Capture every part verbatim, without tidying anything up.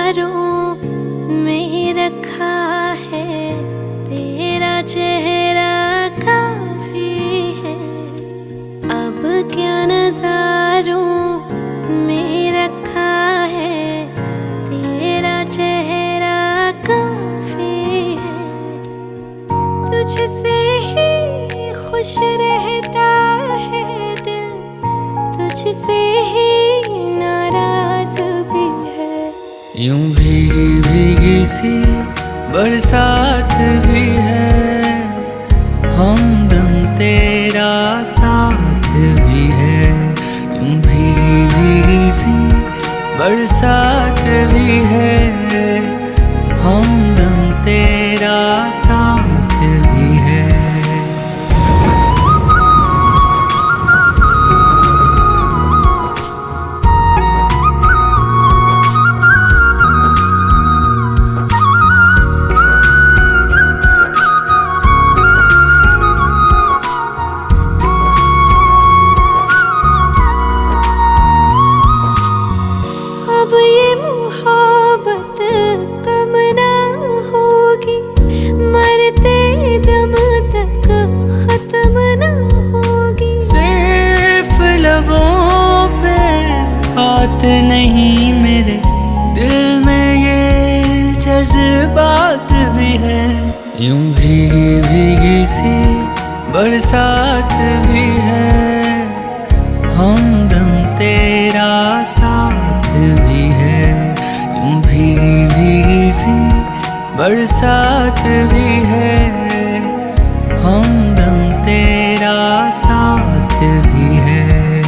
नज़ारों में रखा है तेरा चेहरा काफी है। अब क्या नज़ारों में रखा है तेरा चेहरा काफी है। तुझसे ही खुश रहता है दिल, तुझसे ही नाराज भी है। यूं भीगी भीगी सी बरसात भी है, हमदम तेरा साथ भी है। यूं भीगी भीगी सी बरसात भी है, हमदम तेरा साथ भी है। अब ये मोहब्बत कम ना होगी, मरते दम तक खत्म ना होगी। सिर्फ लबों पे बात नहीं, मेरे दिल में ये जज्बात भी है। यूं भीगी भीगी सी बरसात भी है, हमदम तेरा साथ भी है। यूं भीगी भीगी सी बरसात भी है, हमदम तेरा साथ भी है।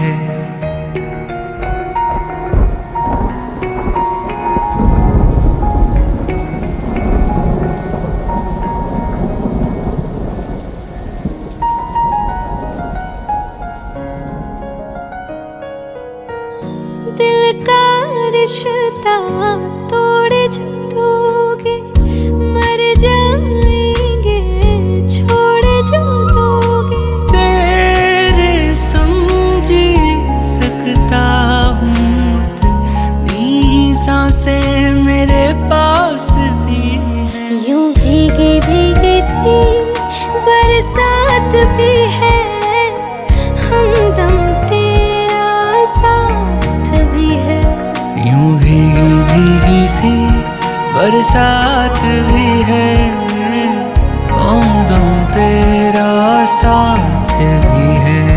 दिल का रिश्ता तोड़ जो दोगे, मर जाएंगे छोड़ जो दोगे। तेरे समझी सकता हूँ इतनी सांसें मेरे पास भी है। यूं भीगी भीगी सी बरसात भी है, हमदम तेरा साथ भी है। यूं भीगी भीगी सी बरसात भी है, हमदम तेरा साथ भी है।